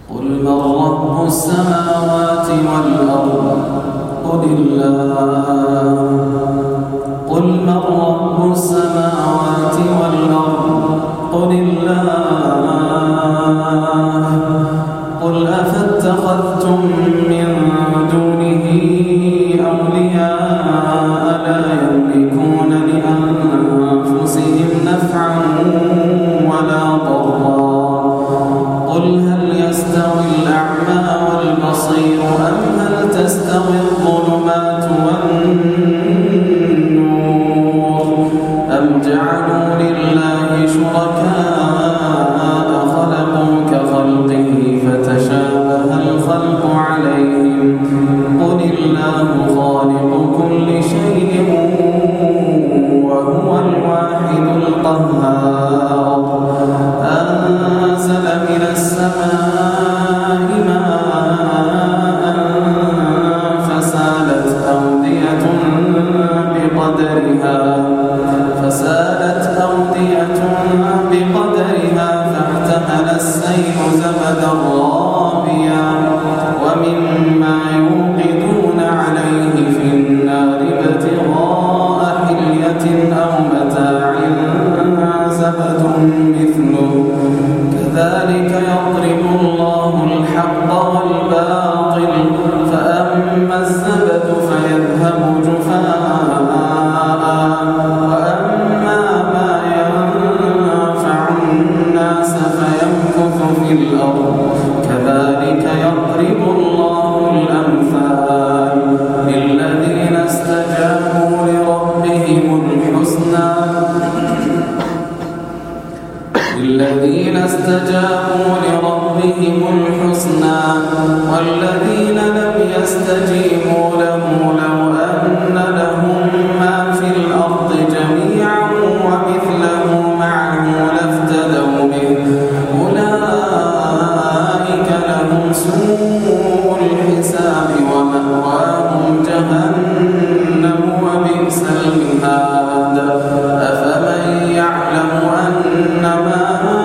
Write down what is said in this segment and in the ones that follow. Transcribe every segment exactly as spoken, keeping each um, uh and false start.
قل من رب السماوات والأرض قل الله قل من رب السماوات والأرض قل الله قل أفاتخذتم من دونه أولياء لا يملكون لأنفسهم نفعا ولا ضرا قل هل يستوي الأعمى والبصير أم هل تستوي الظلمات والنور أم جعلوا لله شركاء خلقوا كخلقه فتشابه الخلق عليهم قل الله خالق كل شيء وهو الواحد القهار أنزل من السماء ماء فسالت أودية بقدرها فسالت أودية بقدرها فاحتمل السيل زبدا رابيا ومما يوقدون عليه في النار ابتغاء حلية أو متاع زبد مثله كذلك يضرب الله الحق والباطل فأما الزبد فيذهب جفاء وأما ما ينفع الناس فيمكث في الأرض كذلك يضرب الله الأمثال للذين استجابوا لربهم الحسنى للذين استجابوا لربهم الحسنى والذين لم يستجيبوا له لو أن لهم ما في الأرض جميعا ومثله معه لافتدوا به أولئك لهم سوء الحساب ومأواهم جهنم وبئس المهاد أفمن يعلم أنما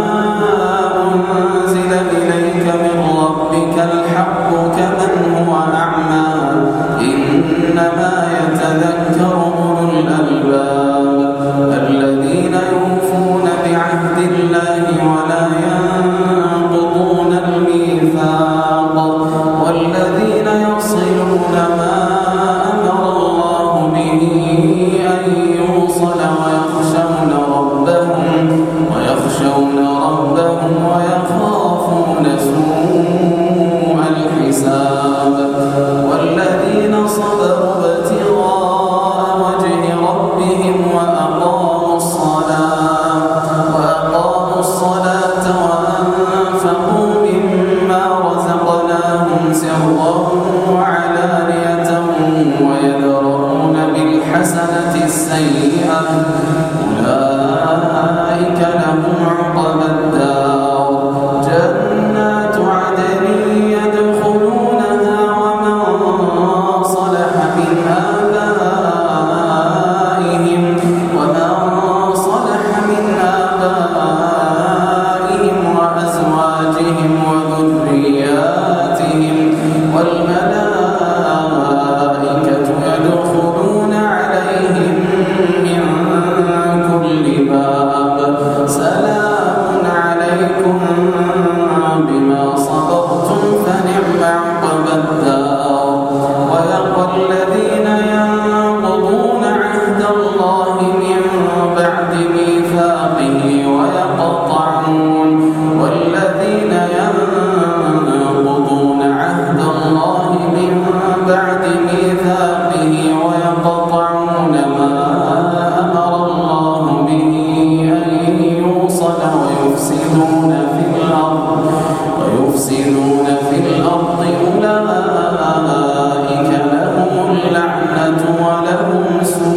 أنزل إليك من ربك الحق كمن هو أعمى إنما يتذكر أولو الألباب الذين يوفون بعهد الله ولا ينقضون الميثاق والذين يصلون ما أمر الله به أن يوصل ويخشون ربهم ويخشون ربهم ويخافون سوء الحساب والذين صبروا ابتغاء وجه ربهم وأقاموا الصلاة وأقاموا الصلاة وأنفقوا مما رزقناهم سرا وعلانية ويدرؤون بالحسنة السيئة أولئك لهم عقبى الدار جنات عدن يدخلونها ومن صلح من آبائهم ومن صلح من آبائهم وأزواجهم وذرياتهم والملائكة يدخلون عليهم من كل باب سلام عليكم بما صبرتم فنعم عقبى الدار ويقول الذين ينقضون عهد الله من بعد ميثاقه ويقطعون والذين ينقضون عهد الله من بعد ميثاقه ويقطعون ما أمر الله به أن يوصل ويفسدون في الأرض ويفسدون في الأرض أولئك لهم اللعنة ولهم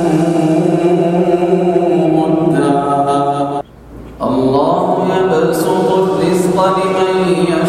سوء الدار الله يبسط الرزق لمن يشاء